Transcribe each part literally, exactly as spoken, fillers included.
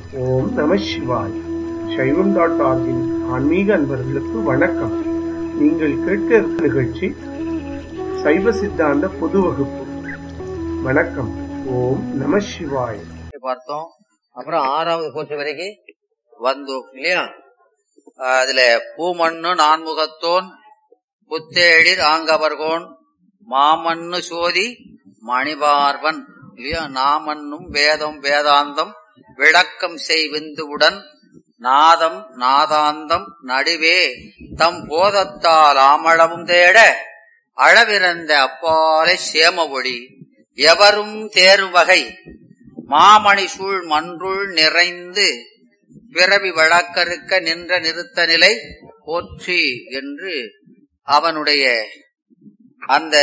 ஓம் நம சிவாய். சைவம் டாட் ஆர்கின் ஆன்மீக அன்பர்களுக்கு வணக்கம். நீங்கள் கேட்க இருக்கும் நிகழ்ச்சி சைவ சித்தாந்த பொது வகுப்பு. வணக்கம். ஓம் நம சிவாய். பார்த்தோம். அப்புறம் ஆறாவது கோஷம் வரைக்கும் வந்தோம் இல்லையா? அதுல பூமண்ணு நான்முகத்தோன் புத்தேழிர் ஆங்கவர்கோன் மாமண்ணு சோதி மணிபார்வன் இல்லையா? நாமன்னும் வேதம் வேதாந்தம் விளக்கம் செய்விந்துவுடன் நாதம் நாதாந்தம் நடுவே தம் போதத்தால் ஆமளவும் தேட அளவிறந்த அப்பாலை சேம ஒளி எவரும் தேர்வகை மாமணி சூழ் மன்றுள் நிறைந்து பிறவி வழக்கறுக்க நின்ற நிறுத்த நிலை போற்றி என்று அவனுடைய அந்த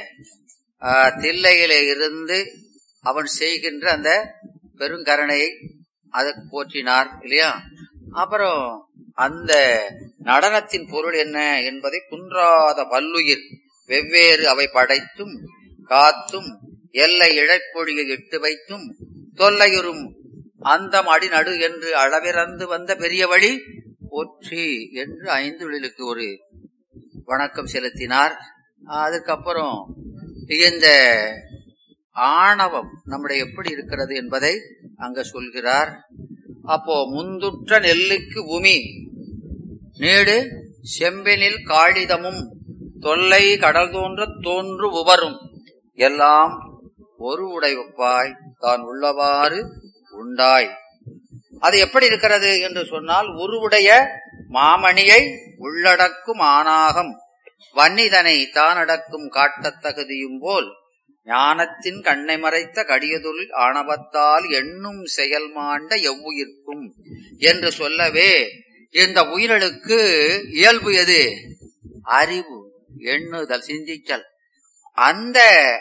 தில்லையிலே இருந்து அவன் செய்கின்ற அந்த பெருங்கருணையை அதற்கு போற்றினார் இல்லையா? அப்புறம் அந்த நடனத்தின் பொருள் என்ன என்பதை குன்றாத பல்லுயிர் வெவ்வேறு அவை படைத்தும் காத்தும் எல்லை இழைப்பொழியை இட்டு வைத்தும் தொல்லையுறும் அந்தம் அடிநடு என்று அளவிறந்து வந்த பெரிய வழி போற்றி என்று ஐந்து விழிலுக்கு ஒரு வணக்கம் செலுத்தினார். அதுக்கப்புறம் இந்த ஆணவம் நம்முடைய எப்படி இருக்கிறது என்பதை அங்க சொல்கிறார். அப்போ முந்துற்ற நெல்லுக்கு உமி நீடு செம்பினில் காளிதமும் தொல்லை கடல் தோன்ற தோன்று உவரும் எல்லாம் ஒரு உடைவப்பாய் தான் உள்ளவாறு உண்டாய். அது எப்படி இருக்கிறது என்று சொன்னால், உருவுடைய மாமணியை உள்ளடக்கும் ஆணாகம் வன்னிதனை தானடக்கும் காட்டத் தகுதியும் போல் ஞானத்தின் கண்ணை மறைத்த கடியதொழில் ஆணவத்தால் எண்ணும் செயல் மாண்ட எவ்வுயிர்க்கும் என்று சொல்லவே, இந்த உயிர்களுக்கு இயல்பு எது? அறிவு, எண்ணுதல், சிந்தித்தல். அந்த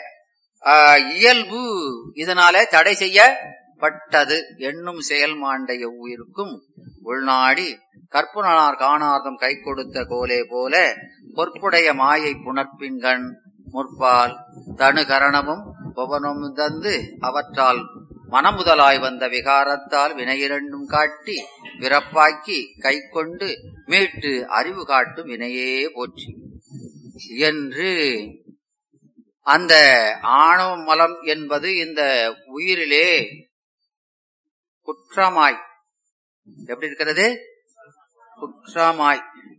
இயல்பு இதனாலே தடை செய்யப்பட்டது. எண்ணும் செயல் மாண்ட எவ்வுயிர்க்கும் உள்நாடி கற்புனார் காணார்தம் கை கொடுத்த கோலே போல பொற்புடைய மாயை புணர்ப்பின்கண் முற்பால் தனு கரணமும் பவனும் தந்து அவற்றால் மனமுதலாய் வந்த விகாரத்தால் வினையிரண்டும் காட்டி பிறப்பாக்கி கை கொண்டு மீட்டு அறிவு காட்டும் வினையே போற்றி என்று அந்த ஆணவ மலம் என்பது இந்த உயிரிலே குற்றமாய் எப்படி இருக்கிறது? குற்றமாய்.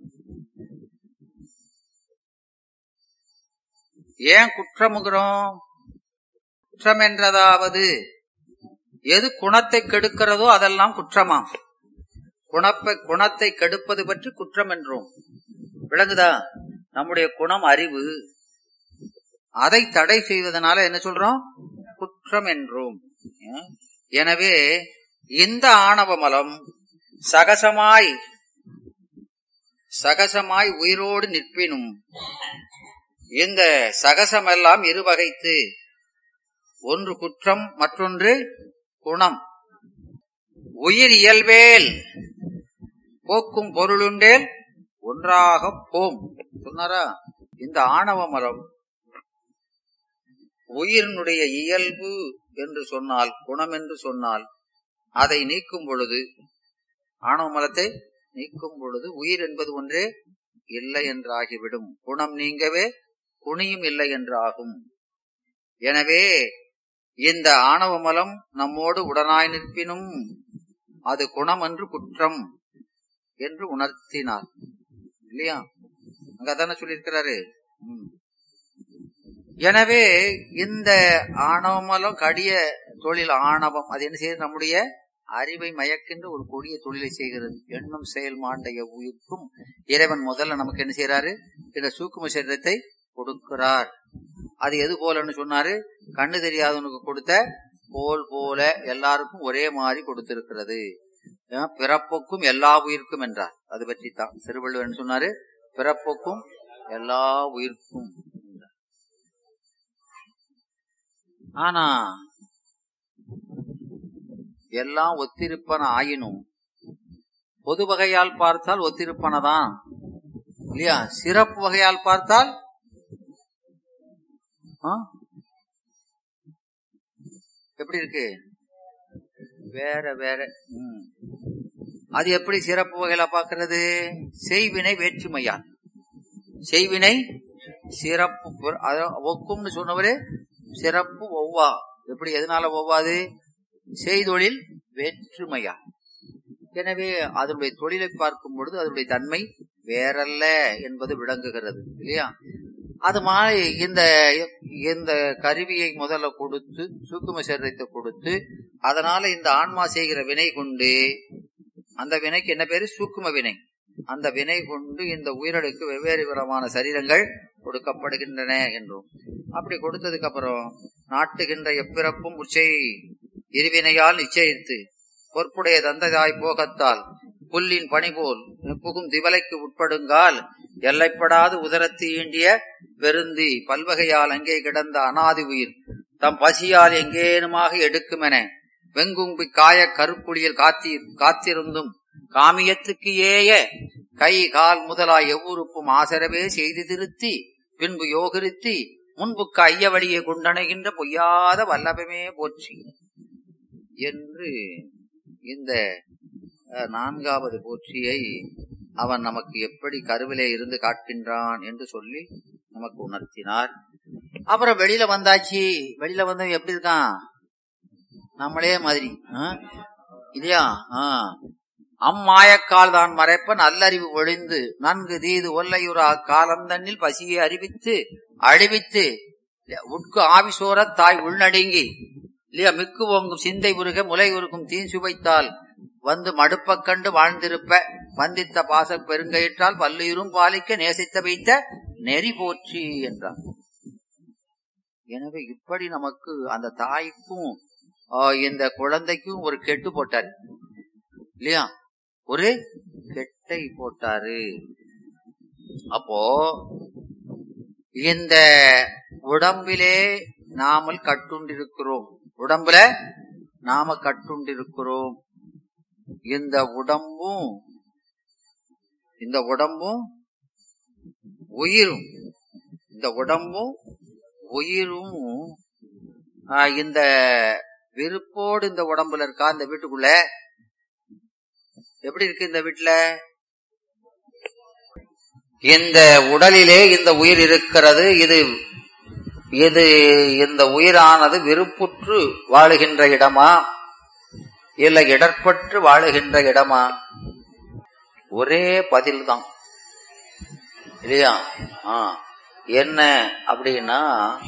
ஏன் குற்றமுகிறோம்? குற்றம் என்றதாவது எது குணத்தை கெடுக்கிறதோ அதெல்லாம் குற்றமா? குணப்பை குணத்தை கெடுப்பது பற்றி குற்றம் என்றோம். விளங்குதா? நம்முடைய குணம் அறிவு, அதை தடை செய்வதனால என்ன சொல்றோம்? குற்றம் என்றோம். எனவே இந்த ஆணவ மலம் சகசமாய் சகசமாய் உயிரோடு நிற்பினும் இந்த சகசமெல்லாம் இருவகைத்து, ஒன்று குற்றம் மற்றொன்று குணம். உயிர் இயல்பேல் போக்கும் பொருளுண்டேல் ஒன்றாக போம் சொன்னாரா? இந்த ஆணவ மலம் உயிரினுடைய இயல்பு என்று சொன்னால், குணம் என்று சொன்னால், அதை நீக்கும் பொழுது, ஆணவ மலத்தை நீக்கும் பொழுது உயிர் என்பது ஒன்றே இல்லை என்றாகிவிடும். குணம் நீங்கவே குணியும் இல்லை என்று ஆகும். எனவே இந்த ஆணவ மலம் நம்மோடு உடனாய் நிற்பினும் அது குணம் என்று குற்றம் என்று உணர்த்தினார் இல்லையா? அங்கதானே சொல்லியிருக்கிறாரு. எனவே இந்த ஆணவ மலம் கடிய தொழில் ஆணவம் அது என்ன செய்யுது? நம்முடைய அறிவை மயக்கின்ற ஒரு கொடிய தொழிலை செய்கிறது. எண்ணும் செயல் மாண்ட எவ்வுயிர்க்கும் இறைவன் முதல்ல நமக்கு என்ன செய்யறாரு? இந்த சூக்கும சரீரத்தை கொடுக்கிறார். அது எது போலன்னு சொன்னாரு? கண்ணு தெரியாதவனுக்கு கொடுத்த போல் போல எல்லாருக்கும் ஒரே மாதிரி கொடுத்திருக்கிறது. பிறப்புக்கும் எல்லா உயிர்க்கும் என்றார். அது பற்றி தான் திருவள்ளுவர் சொன்னாரு, பிறப்புக்கும் எல்லா உயிர்க்கும். ஆனா எல்லாம் ஒத்திருப்பன ஆயினும் பொது வகையால் பார்த்தால் ஒத்திருப்பனதான் இல்லையா? சிறப்பு வகையால் பார்த்தால் எப்படி இருக்கு? வேற வேற. உம் அது எப்படி சிறப்பு வகையில பாக்குறது? செய்வினை வேற்றுமையான். செய்வினை சிறப்பு ஒக்கும்னு சொன்னவரு சிறப்பு ஒவ்வா. எப்படி எதனால ஒவ்வாது? செய்தொழில் வேற்றுமையா. எனவே அதனுடைய தொழிலை பார்க்கும் பொழுது அதனுடைய தன்மை வேறல்ல என்பது விளங்குகிறது இல்லையா? அது மாதிரி இந்த இந்த கருவியை முதல்ல கொடுத்து சூக்கும சரீரத்தை கொடுத்து அதனால இந்த ஆன்மா செய்கிற வினை கொண்டு, அந்த வினைக்கு என்ன பேரு? சூக்கும வினை. அந்த வினை கொண்டு இந்த உயிர்களுக்கு வெவ்வேறு விதமான சரீரங்கள் கொடுக்கப்படுகின்றன என்றும், அப்படி கொடுத்ததுக்கு அப்புறம் நாட்டுகின்ற எப்பிறப்பும் உச்சை இருவினையால் நிச்சயித்து பொற்புடைய தந்ததாய் போகத்தால் புல்லின் பணிபோல் புகும் திவலைக்கு உட்படுங்கால் எல்லைப்படாது உதரத்து ஈண்டிய பெருந்தி பல்வகையால் அங்கே கிடந்த அனாதி உயிர் தம் பசியால் எங்கேனுமாக எடுக்குமென வெங்கும்பி காய கருப்புளியில் காத்தி காத்திருந்தும் காமியத்துக்கு ஏய கை கால் முதலாய் எவ்வுறுப்பும் ஆசரவே செய்து திருத்தி பின்பு யோகரித்தி முன்புக்கு ஐய வழியை கொண்டணைகின்ற பொய்யாத வல்லபமே போற்றி என்று இந்த நான்காவது போற்றியை அவன் நமக்கு எப்படி கருவிலே இருந்து காட்டுகின்றான் என்று சொல்லி நமக்கு உணர்த்தினார். அப்புறம் வெளியில வந்தாச்சு. வெளியில வந்தவன் எப்படி இருக்கான்? நம்மளே மாதிரி இல்லையா? அம்மாயக்கால் தான் மறைப்ப நல்லறிவு ஒழிந்து நன்கு தீது ஒல்லையுறா காலந்தண்ணில் பசியை அறிவித்து அழிவித்து உட்கு ஆவிசோர தாய் உள்நடுங்கி இல்லையா மிக்கு ஓங்கும் சிந்தை உருக முலை உருக்கும் தீன் சுவைத்தால் வந்து மடுப்ப கண்டு வாழ்ந்திருப்ப வந்தித்த பாச பெருங்கயிற்றால் பல்லுயிரும் பாலிக்க நேசித்த வைத்த நெறி போற்றி என்றார். எனவே இப்படி நமக்கு அந்த தாய்க்கும் இந்த குழந்தைக்கும் ஒரு கெட்டு போட்டாரு இல்லையா? ஒரு கெட்டை போட்டாரு. அப்போ இந்த உடம்பிலே நாமல் கட்டுண்டிருக்கிறோம். உடம்புல நாம கட்டுண்டிருக்கிறோம். இந்த உடம்பும் இந்த உடம்பும் உயிரும் இந்த உடம்பும் உயிரும் இந்த விருப்போடு இந்த உடம்புல இருக்கா? இந்த வீட்டுக்குள்ள எப்படி இருக்கு? இந்த வீட்டுல இந்த உடலிலே இந்த உயிர் இருக்கிறது. இது இது இந்த உயிரானது விருப்புற்று வாழுகின்ற இடமா இல்ல இடர்பற்று வாழுகின்ற இடமா? ஒரே பதில் தான் இல்லையா? ஆஹ் என்ன அப்படின்னா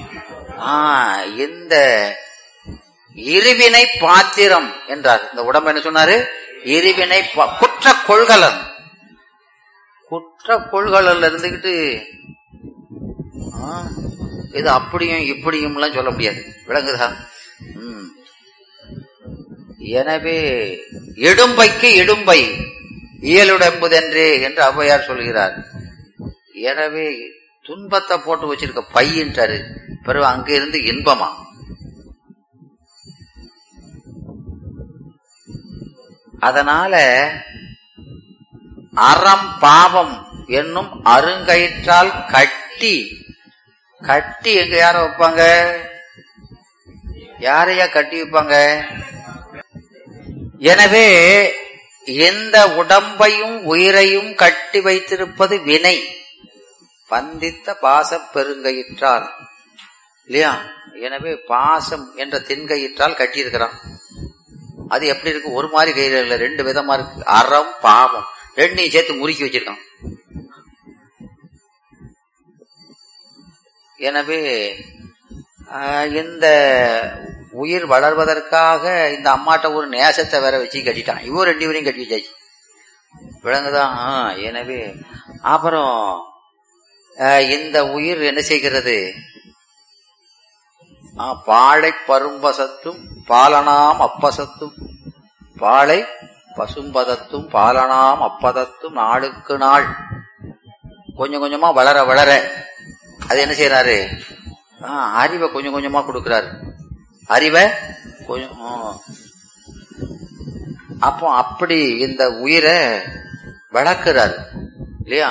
இந்த இருவினை பாத்திரம் என்றார். இந்த உடம்பு என்ன சொன்னாரு? இருவினை குற்ற கொள்கலன். குற்ற கொள்கலன் இருந்துகிட்டு இது அப்படியும் இப்படியும் எல்லாம் சொல்ல முடியாது. விளங்குதா? உம் எனவே இடும்பைக்கு இடும்பை இயலுடம்புதென்று என்று ஔவையார் சொல்கிறார். எனவே துன்பத்தை போட்டு வச்சிருக்க பையின்றாரு. பிறகு அங்க இருந்து இன்பமா? அதனால அறம் பாவம் என்னும் அருங்கயிற்றால் கட்டி கட்டி எங்க யார வைப்பாங்க? யாரையா கட்டி வைப்பாங்க? எனவே இந்த உடம்பையும் உயிரையும் கட்டி வைத்திருப்பது வினை. பந்தித்த பாச பெருங்கயிற்றால் இல்லையா? எனவே பாசம் என்ற தென்கயிற்றால் கட்டி இருக்கிறான். அது எப்படி இருக்கு? ஒரு மாதிரி கயிறு இல்ல, ரெண்டு விதமா இருக்கு. அறம் பாவம் ரெண்டையும் சேர்த்து முறுக்கி வச்சிருக்கான். எனவே இந்த உயிர் வளர்வதற்காக இந்த அம்மாட்ட ஒரு நேசத்தை வேற வச்சு கட்டிட்டான். இவோ ரெண்டு பேரையும் கட்டி வச்சாச்சு. விளங்குதான்? எனவே அப்புறம் இந்த உயிர் என்ன செய்கிறது? பாழை பரும்பசத்தும் பாலனாம் அப்பசத்தும் பாழை பசும்பதத்தும் பாலனாம் அப்பதத்தும் நாளுக்கு நாள் கொஞ்சம் கொஞ்சமா வளர வளர அது என்ன செய்யறாரு? அறிவை கொஞ்சம் கொஞ்சமா கொடுக்கிறாரு. அறிவை கொஞ்சம் அப்போ அப்படி இந்த உயிரை வளர்க்கிறாரு இல்லையா?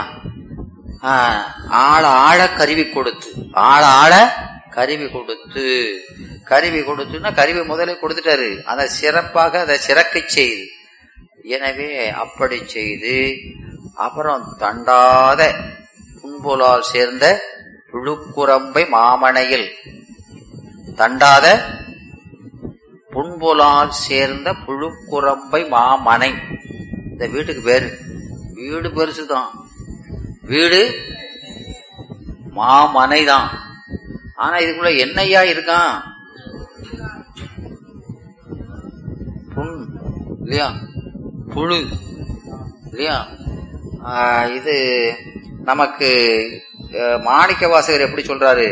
ஆழ ஆழ கருவி கொடுத்து ஆழ ஆழ கருவி கொடுத்து கருவி கொடுத்துன்னா கருவி முதலே கொடுத்துட்டாரு, அதை சிறப்பாக அதை சிறக்க செய்து. எனவே அப்படி செய்து அப்புறம் தண்டாத புன்புலால் சேர்ந்த புழுக்குரம்பை மாமனையில், தண்டாத புன்புலால் சேர்ந்த புழுக்குரம்பை மாமனை. இந்த வீட்டுக்கு பேரு, வீடு பெருசுதான், வீடு மாமனை தான். ஆனா இதுக்குள்ள என்னையா இருக்கான்? புண் இல்லையா, புழு இல்லையா. இது நமக்கு மாணிக்க வாசகர் எப்படி சொல்றாரு?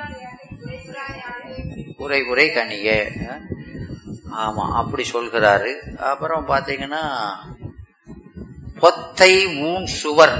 குறை குறை கணிய. ஆமா, அப்படி சொல்கிறாரு. அப்புறம் பாத்தீங்கன்னா பொத்தை ஊன் சுவர்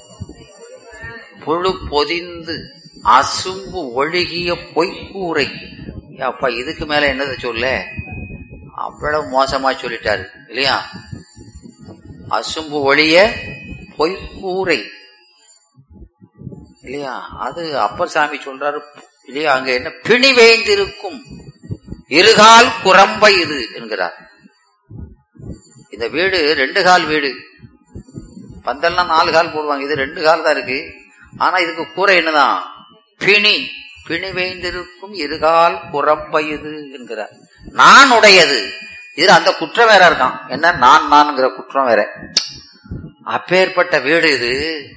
புழு பொதிந்து அசும்பு ஒழுகிய பொய்க்கூரை. அப்ப இதுக்கு மேல என்னது சொல்ல? அவ்வளவு மோசமா சொல்லிட்டாரு இல்லையா. அசும்பு ஒழிய பொய்க்கூரை இல்லையா. அது அப்பர் சாமி சொல்றாரு இல்லையா. அங்க என்ன பிணி வேய்ந்திருக்கும் இருகால் குரம்பை இது என்கிறார். இந்த வீடு ரெண்டு கால் வீடு, பந்தல்லாம் நாலு கால் போடுவாங்க, இது ரெண்டு கால் தான் இருக்கு. ஆனா இதுக்கு கூரை என்னதான்? பிணி, பிணி வேய்ந்திருக்கும் இருகால் குரம்பை இது என்கிறார். நான் உடையது. இது அந்த குற்றம் வேற இருக்கான். என்ன? நான் நான்ங்கிற குற்றம் வேற. அப்பேற்பட்ட வீடு இது.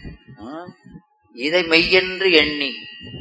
இதை மெய்யென்று எண்ணி,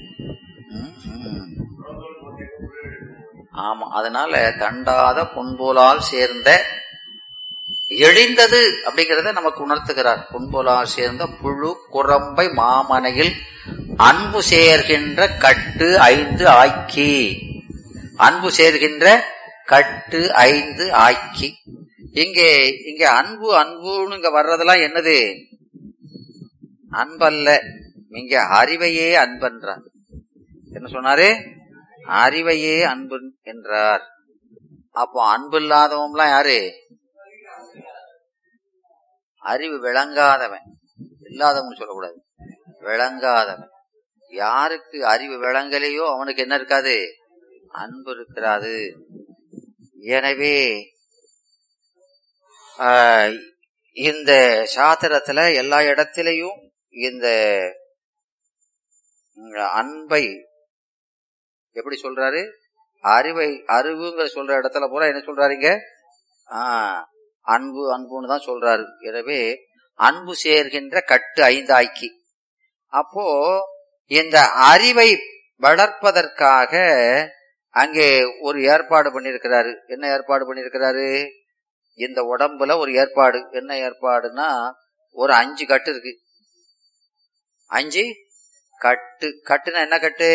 ஆமா, அதனால தண்டாத பொன்போலால் சேர்ந்த எழிந்தது அப்படிங்கறத நமக்கு உணர்த்துகிறார். பொன்போலால் சேர்ந்த புழு குரம்பை மாமனையில் அன்பு சேர்கின்ற கட்டு ஐந்து ஆக்கி, அன்பு சேர்கின்ற கட்டு ஐந்து ஆக்கி. இங்கே இங்க அன்பு அன்புன்னு இங்க வர்றதெல்லாம் என்னது? அன்பல்ல, இங்க அறிவையே அன்பன்றார். என்ன சொன்னாரு? அறிவையே அன்பு என்றார். அப்போ அன்பு இல்லாதவன்லாம் யாரு? அறிவு விளங்காதவன். இல்லாதவன் சொல்லக்கூடாது, விளங்காதவன். யாருக்கு அறிவு விளங்கலையோ அவனுக்கு என்ன இருக்காது? அன்பு இருக்கிறாது. எனவே இந்த சாத்திரத்துல எல்லா இடத்திலையும் இந்த அன்பை எப்படி சொல்றாரு? அறிவை அறிவுங்கிற சொல்ற இடத்துல பூரா என்ன சொல்றாருங்க? ஆஹ் அன்பு அன்புன்னு தான் சொல்றாரு. எனவே அன்பு சேர்கின்ற கட்டு ஐந்தாக்கி. அப்போ இந்த அறிவை வளர்ப்பதற்காக அங்கே ஒரு ஏற்பாடு பண்ணிருக்கிறாரு. என்ன ஏற்பாடு பண்ணிருக்கிறாரு? இந்த உடம்புல ஒரு ஏற்பாடு. என்ன ஏற்பாடுன்னா, ஒரு அஞ்சு கட்டு இருக்கு. அஞ்சு கட்டு. கட்டுனா என்ன கட்டு?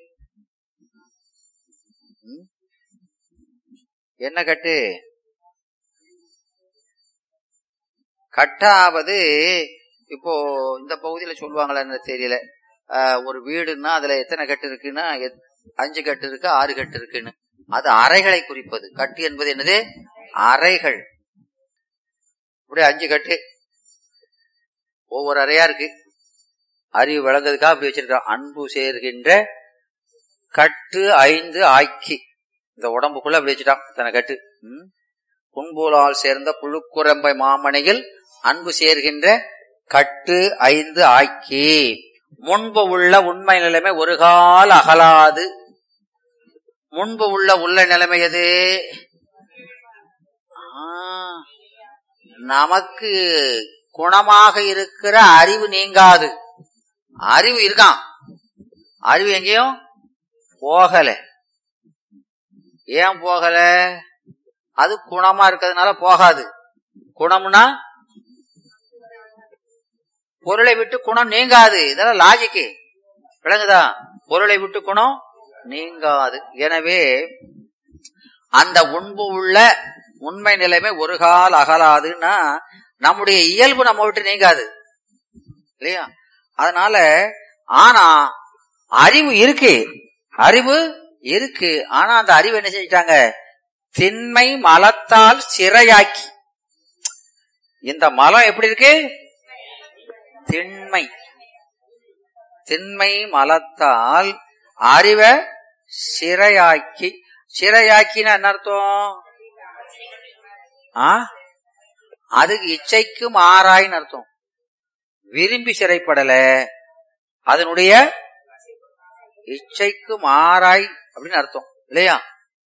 என்ன கட்டு? கட்டாவது இப்போ இந்த பகுதியில சொல்லுவாங்களா தெரியல. ஒரு வீடுன்னா அதுல எத்தனை கட்டு இருக்குன்னா அஞ்சு கட்டு இருக்கு, ஆறு கட்டு இருக்குன்னு. அது அறைகளை குறிப்பது. கட்டு என்பது என்னது? அறைகள். இப்படி அஞ்சு கட்டு ஒவ்வொரு அறையா இருக்கு. அறிவு விளங்குறதுக்காக அப்படி வச்சிருக்கான். அன்பு சேர்கின்ற கட்டு ஐந்து ஆக்கி. இந்த உடம்புக்குள்ள அப்படி வச்சுட்டான் இத்தனை கட்டு. உம் புன்போலால் சேர்ந்த புழுக்குரம்பை மாமனையில் அன்பு சேர்கின்ற கட்டு ஐந்து ஆக்கி. முன்பு உள்ள உண்மை நிலைமை ஒரு கால் அகலாது. முன்பு உள்ள உள்ள நிலைமை எது? நமக்கு குணமாக இருக்கிற அறிவு நீங்காது. அறிவு இருக்கான், அறிவு எங்கேயும் போகல. ஏன் போகல? அது குணமா இருக்கிறதுனால போகாது. குணம்னா பொருளை விட்டு குணம் நீங்காது. இதெல்லாம் லாஜிக்கு விளங்குதா? பொருளை விட்டு குணம் நீங்காது. எனவே அந்த உண்பு உள்ள உண்மை நிலைமை ஒரு கால் அகலாதுன்னா நம்முடைய இயல்பு நம்ம விட்டு நீங்காது இல்லையா? அதனால ஆனா அறிவு இருக்கு, அறிவு இருக்கு. ஆனா அந்த அறிவு என்ன செஞ்சிட்டாங்க? திண்மை மலத்தால் சிறையாக்கி. இந்த மலம் எப்படி இருக்கு? திண்மை. திண்மை மலத்தால் அறிவை சிறையாக்கி. சிறையாக்கினா என்ன அர்த்தம்? ஆ அதுக்கு இச்சைக்கு மாறாயின்னு அர்த்தம். விரும்பி சிறைப்படல, அதனுடைய இச்சைக்கு மாறாய் அப்படின்னு அர்த்தம் இல்லையா?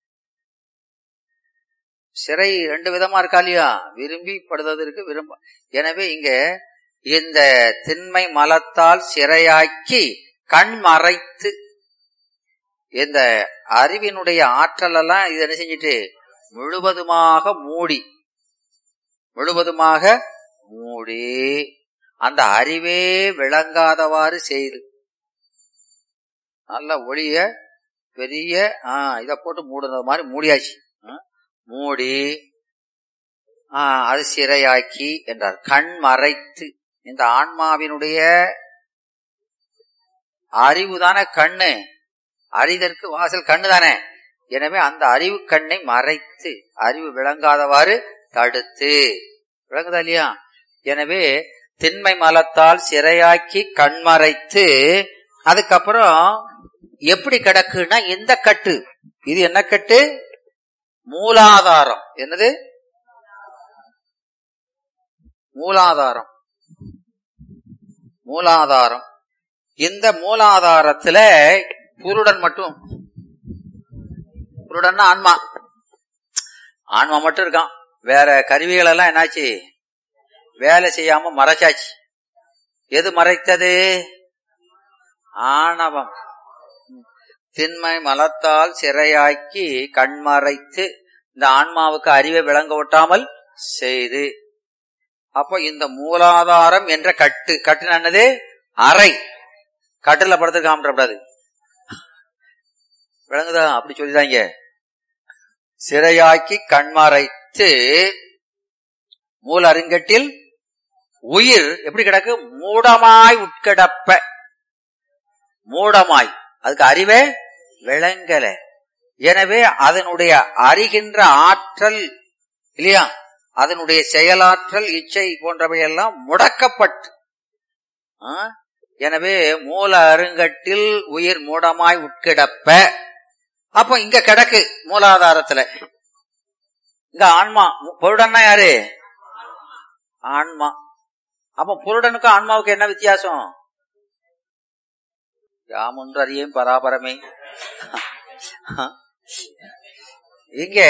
சிறை ரெண்டு விதமா இருக்கா இல்லையா? விரும்பி படுறது இருக்கு, விரும்ப. எனவே இங்க இந்த திண்மை மலத்தால் சிறையாக்கி கண் மறைத்து, இந்த அறிவினுடைய ஆற்றல் எல்லாம் இது என்ன செஞ்சிட்டு முழுவதுமாக மூடி, முழுவதுமாக மூடி அந்த அறிவே விளங்காதவாறு செய்து, நல்ல ஒளிய பெரிய ஆஹ் இத போட்டு மூடுறது மாதிரி மூடியாச்சு. மூடி ஆஹ் அது சிறையாக்கி என்றார். கண் மறைத்து, இந்த ஆன்மாவினுடைய அறிவு தானே கண்ணு, அறிதற்கு வாசல் கண்ணு தானே. எனவே அந்த அறிவு கண்ணை மறைத்து, அறிவு விளங்காதவாறு தடுத்து, விளங்குதா இல்லையா? எனவே திண்மை மலத்தால் சிறையாக்கி கண்மறைத்து, அதுக்கப்புறம் எப்படி கிடக்குன்னா இந்த கட்டு, இது என்ன கட்டு? மூலாதாரம். என்னது? மூலாதாரம். மூலாதாரம். இந்த மூலாதாரத்துல புருடன் மட்டும், புருடன்னா ஆன்மா, ஆன்மா மட்டும் இருக்கான். வேற கருவிகள் எல்லாம் என்னாச்சு? வேலை செய்யாம மறைச்சாச்சு. எது மறைத்தது? ஆணவம். திண்மை மலத்தால் சிறையாக்கி கண்மறைத்து இந்த ஆன்மாவுக்கு அறிவை விளங்க ஒட்டாமல் செய்து. அப்போ இந்த மூலாதாரம் என்ற கட்டு, கட்டு என்னது? அறை. கட்டுல படுத்து காமிடக்கூடாது, விளங்குதா? அப்படி சொல்லிதாங்க. சிறையாக்கி கண்மறைத்து மூல அருங்கட்டில் உயிர் எப்படி கிடக்கு? மூடமாய் உட்கிடப்ப. மூடமாய், அதுக்கு அறிவே விளங்கல. எனவே அதனுடைய அறிகின்ற ஆற்றல் இல்லையா, அதனுடைய செயலாற்றல் இச்சை போன்றவையெல்லாம் முடக்கப்பட்டு, எனவே மூல அருங்கட்டில் உயிர் மூடமாய் உட்கிடப்ப. அப்ப இங்க கிடக்கு மூலாதாரத்துல. இங்க ஆன்மா. புருடன்னா யாரு? ஆன்மா. அப்ப புருடனுக்கும் ஆன்மாவுக்கு என்ன வித்தியாசம்? யாமொன்று அறியேன் பராபரமே. இங்க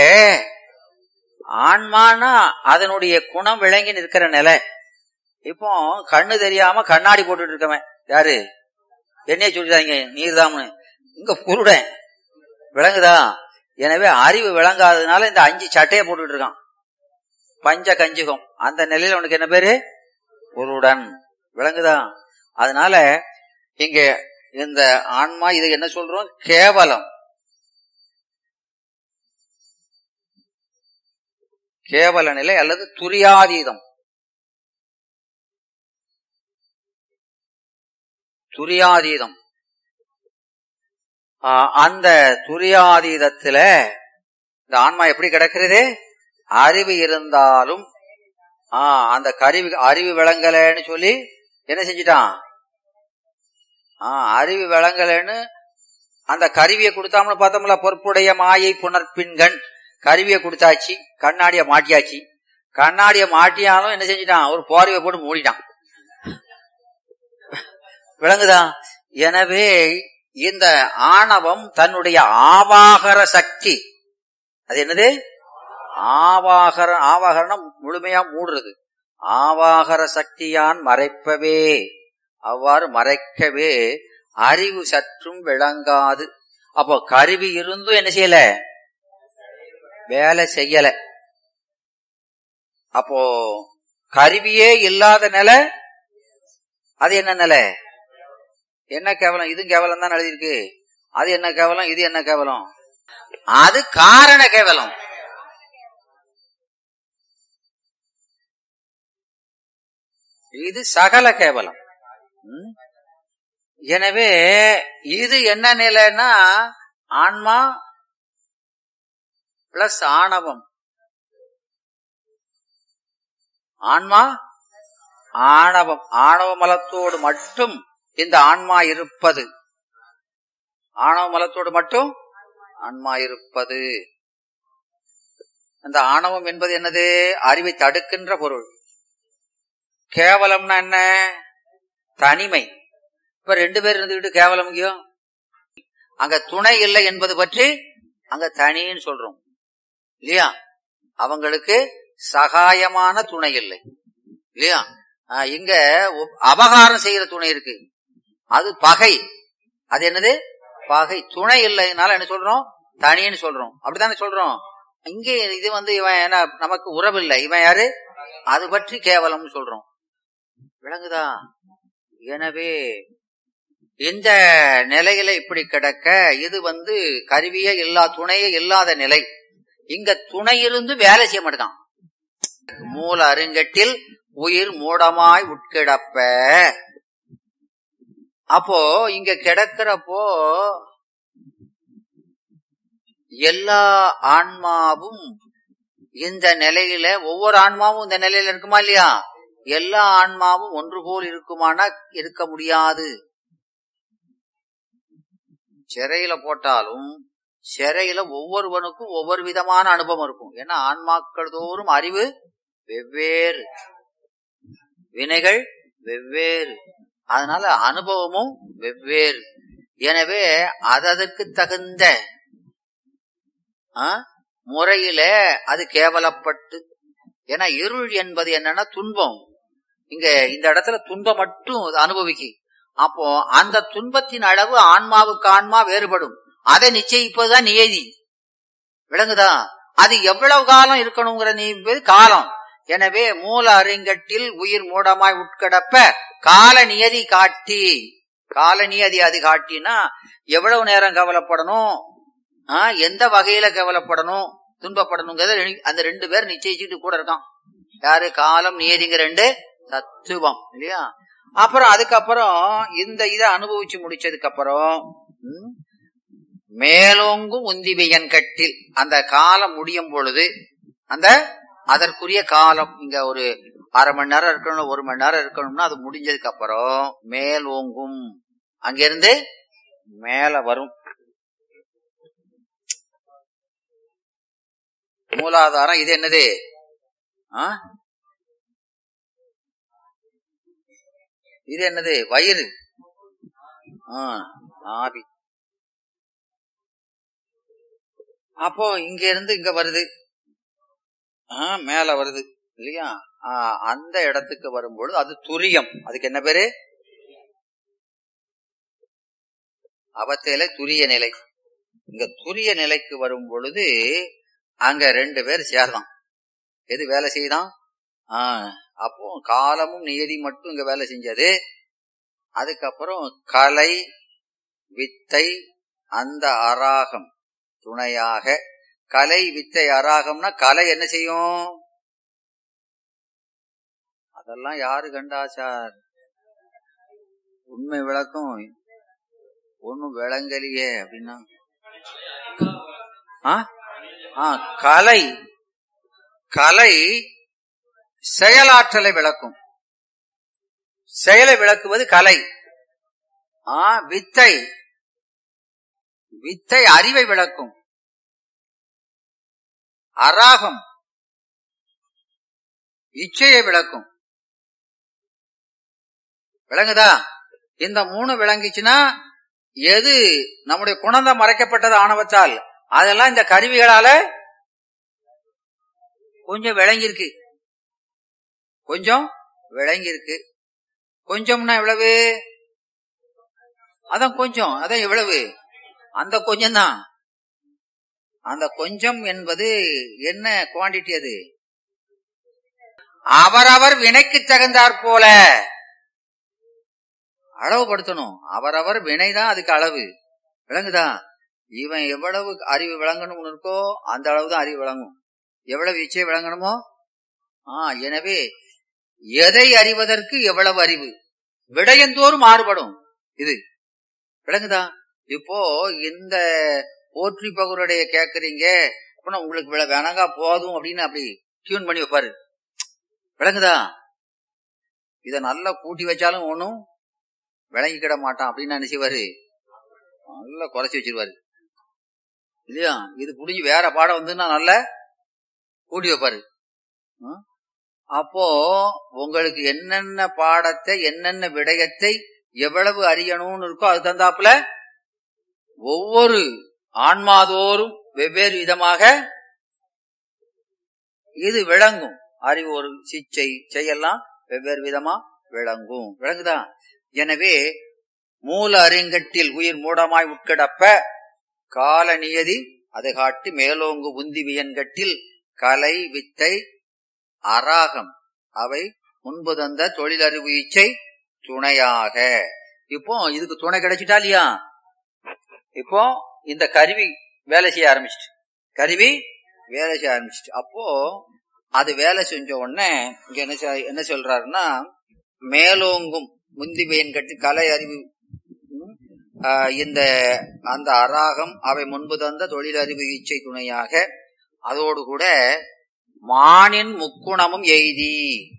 ஆன்மானா அதனுடைய குணம் விளங்கி நிற்கிற நிலை. இப்போ கண்ணு தெரியாம கண்ணாடி போட்டுட்டு இருக்கவன் யாரு? என்னைய சொல்லிட்டாங்க நீர்தாம்னு. இங்க புருடன், விளங்குதா? எனவே அறிவு விளங்காததுனால இந்த அஞ்சு சட்டையை போட்டுட்டு இருக்கான், பஞ்ச கஞ்சுகம். அந்த நிலையில அவனுக்கு என்ன பேரு? புருடன். விளங்குதா? அதனால இங்க இந்த ஆன்மா, இது என்ன சொல்றோம்? கேவலம். கேவல நிலை அல்லது துரியாதீதம். துரியாதீதம். அந்த துரியாதீதத்துல இந்த ஆன்மா எப்படி கிடக்கிறது? அறிவு இருந்தாலும் ஆஹ் அந்த கருவி அறிவு விளங்கலன்னு சொல்லி என்ன செஞ்சிட்டான்? ஆஹ் அறிவு விளங்கலன்னு அந்த கருவியை கொடுத்தாமனு பார்த்தோம்ல. பொறுப்புடைய மாயை புனர்பின்கண் கருவியை கொடுத்தாச்சு, கண்ணாடிய மாட்டியாச்சு. கண்ணாடிய மாட்டியாலும் என்ன செஞ்சிட்டான்? ஒரு போர்வையை போட்டு மூடிட்டான். விளங்குதா? எனவே இந்த ஆணவம் தன்னுடைய ஆவாகர சக்தி, அது என்னது? ஆவாகர. ஆவாகரணம் முழுமையா மூடுறது. ஆவாகர சக்தியான் மறைப்பவே, அவ்வாறு மறைக்கவே அறிவு சற்றும் விளங்காது. அப்போ கருவி இருந்தும் என்ன செய்யல? வேலை செய்யல. அப்போ கருவியே இல்லாத நிலை அது என்ன நிலை? என்ன கேவலம்? இது கேவலம் தான் எழுதியிருக்கு. அது என்ன கேவலம்? இது என்ன கேவலம்? அது காரண கேவலம். இது சகல கேவலம். எனவே இது என்ன நிலைன்னா ஆன்மா பிளஸ் ஆணவம். ஆன்மா ஆணவம். ஆணவ மலத்தோடு மட்டும் இந்த ஆன்மா இருப்பது. ஆணவ மலத்தோடு மட்டும் ஆன்மா இருப்பது. அந்த ஆணவம் என்பது என்னது? அறிவை தடுக்கின்ற பொருள். கேவலம்னா என்ன? தனிமை. இப்ப ரெண்டு பேர் இருந்துகிட்டு கேவலம் முக்கியம். அங்க துணை இல்லை என்பது பற்றி அங்க தனின்னு சொல்றோம் இல்லையா? அவங்களுக்கு சகாயமான துணை இல்லை இல்லையா? இங்க அபகாரம் செய்யற துணை இருக்கு, அது பகை. அது என்னது? பகை. துணை இல்லைனால என்ன சொல்றோம்? தனின்னு சொல்றோம். அப்படித்தானே சொல்றோம். இங்கே இது வந்து இவன் என்ன, நமக்கு உறவு இல்லை, இவன் யாரு, அது பற்றி கேவலம் சொல்றோம். விளங்குதா? எனவே இந்த நிலையில இப்படி கிடக்க, இது வந்து கருவியே இல்லா, துணையே இல்லாத நிலை. இங்க துணை இருந்து வேலை செய்ய மாட்டான். மூல அருங்கட்டில் உயிர் மூடமாய் உட்கிடப்ப. அப்போ இங்க கிடக்கிறப்போ எல்லா ஆன்மாவும் இந்த நிலையில, ஒவ்வொரு ஆன்மாவும் இந்த நிலையில இருக்குமா இல்லையா? எல்லா ஆன்மாவும் ஒன்று போல் இருக்குமானா இருக்க முடியாது. சிறையில போட்டாலும் சிறையில ஒவ்வொருவனுக்கும் ஒவ்வொரு விதமான அனுபவம் இருக்கும். ஏன்னா ஆன்மாக்கள் தோறும் அறிவு வெவ்வேறு, வினைகள் வெவ்வேறு, அதனால அனுபவமும் வெவ்வேறு. எனவே அதற்கு தகுந்த முறையில அது கேவலப்பட்டு, ஏன்னா இருள் என்பது என்னன்னா துன்பம். இங்க இந்த இடத்துல துன்பம் மட்டும் அனுபவிக்கு. அப்போ அந்த துன்பத்தின் அளவு ஆன்மாவுக்கு ஆன்மா வேறுபடும். அதை நிச்சயிப்பதுதான் நியதி. விளங்குதா? அது எவ்வளவு காலம் இருக்கணுங்கிற நீ காலம். எனவே மூல அருங்கட்டில் உயிர் மூடமாய் உட்கிடப்ப கால நியதி காட்டி, கால நியதி அது காட்டினா எவ்வளவு நேரம் கவலைப்படணும், ஆஹ் எந்த வகையில கவலைப்படணும், துன்பப்படணுங்கிறத அந்த ரெண்டு பேர் நிச்சயிச்சுட்டு கூட இருக்கான். யாரு? காலம், நியதிங்க ரெண்டு தத்துவம் இல்லையா? அப்புறம் அதுக்கப்புறம் இந்த இதை அனுபவிச்சு முடிச்சதுக்கு அப்புறம் மேலோங்கும் உந்திவியன் கட்டில், அந்த காலம் முடியும் பொழுது, அந்த அதற்குரிய காலம் இங்க ஒரு அரை மணி நேரம் இருக்கணும், ஒரு மணி நேரம் இருக்கணும்னா அது முடிஞ்சதுக்கு அப்புறம் மேலோங்கும், அங்கிருந்து மேல வரும். மூலாதாரம் இது என்னது? இது என்னது? வயிறு, ஆவி. அப்போ இங்க இருந்து இங்க வருது, ஆஹ் மேல வருது இல்லையா? ஆஹ் அந்த இடத்துக்கு வரும்பொழுது அது துரியம். அதுக்கு என்ன பேரு? அவத்தையில துரிய நிலை. இங்க துரிய நிலைக்கு வரும் பொழுது அங்க ரெண்டு பேர் சேர்தான். எது வேலை செய்தான்? ஆஹ் அப்போ காலமும் நியதி மட்டும் இங்க வேலை செஞ்சது. அதுக்கப்புறம் கலை, வித்தை, அந்த அராகம் துணையாக. கலை, வித்தை, அராகம்னா கலை என்ன செய்யும்? அதெல்லாம் யாரு கண்டா சார்? உண்மை விளக்கம் ஒன்னும் விளங்கலியே அப்படின்னா, கலை கலை செயலாற்றலை விளக்கும். செயலை விளக்குவது கலை. ஆ வித்தை வித்தை அறிவை விளக்கும். அராகம் இச்சையை விளக்கும். விளங்குதா? இந்த மூணு விளங்கிச்சுன்னா எது நம்முடைய குணம் மறைக்கப்பட்டது ஆணவத்தால், அதெல்லாம் இந்த கருவிகளால கொஞ்சம் விளங்கிருக்கு, கொஞ்சம் விளங்கிருக்கு. கொஞ்சம்னா எவ்வளவு? அதான் கொஞ்சம், அதான் எவ்வளவு? அந்த கொஞ்சம் தான். அந்த கொஞ்சம் என்பது என்ன குவாண்டிட்டி? அது அவரவர் வினைக்கு தகுந்தாற் போல அளவுபடுத்தணும். அவரவர் வினைதான் அதுக்கு அளவு. விளங்குதா? இவன் எவ்வளவு அறிவு விளங்கணும்னு இருக்கோ அந்த அளவுதான் அறிவு விளங்கும். எவ்வளவு இச்சை விளங்கணுமோ. ஆஹ் எனவே எதை அறிவதற்கு எவ்வளவு அறிவு, விடயந்தோறும் மாறுபடும். இது விளங்குதா? இப்போ இந்த போற்றி பகுருடைய கேக்குறீங்க, உங்களுக்கு வேணாங்க போதும் அப்படின்னு அப்படி டியூன் பண்ணி வைப்பாரு. விளங்குதா? இத நல்லா கூட்டி வச்சாலும் ஒண்ணும் விளங்கிக்கிட மாட்டான் அப்படின்னு நினைச்சுவாரு, நல்லா குறைச்சி வச்சிருவாரு. இல்லையா? இது புரிஞ்சு வேற பாடம் வந்துன்னா நல்ல கூட்டி வைப்பாரு. அப்போ உங்களுக்கு என்னென்ன பாடத்தை என்னென்ன விடயத்தை எவ்வளவு அறியணும்னு இருக்கோ அது தந்தாப்புல ஒவ்வொரு ஆன்மாதோறும் வெவ்வேறு விதமாக இது விளங்கும். அறிவு ஒரு சிச்சை செய்யலாம் வெவ்வேறு விதமா விளங்கும். விளங்குதா? எனவே மூல அறிங்கட்டில் உயிர் மூடமாய் உட்கிடப்ப கால நியதி அதை காட்டி மேலோங்கு உந்தி வியன்கட்டில் கலை வித்தை அராகம் அவை முன்பு தந்த தொழிலறிவு இச்சை துணையாக. இப்போ இதுக்கு துணை கிடைச்சிட்டா இல்லையா? இப்போ இந்த கருவி வேலை செய்ய ஆரம்பிச்சிட்டு கருவி வேலை செய்ய ஆரம்பிச்சிட்டு அப்போ அது வேலை செஞ்ச உடனே இங்க என்ன என்ன சொல்றாருன்னா, மேலோங்கும் முந்திபையன் கட்டி கலை அறிவு இந்த அந்த அராகம் அவை முன்பு தந்த தொழிலறிவு இச்சை துணையாக அதோடு கூட மானின் முக்குணமும் எய்தி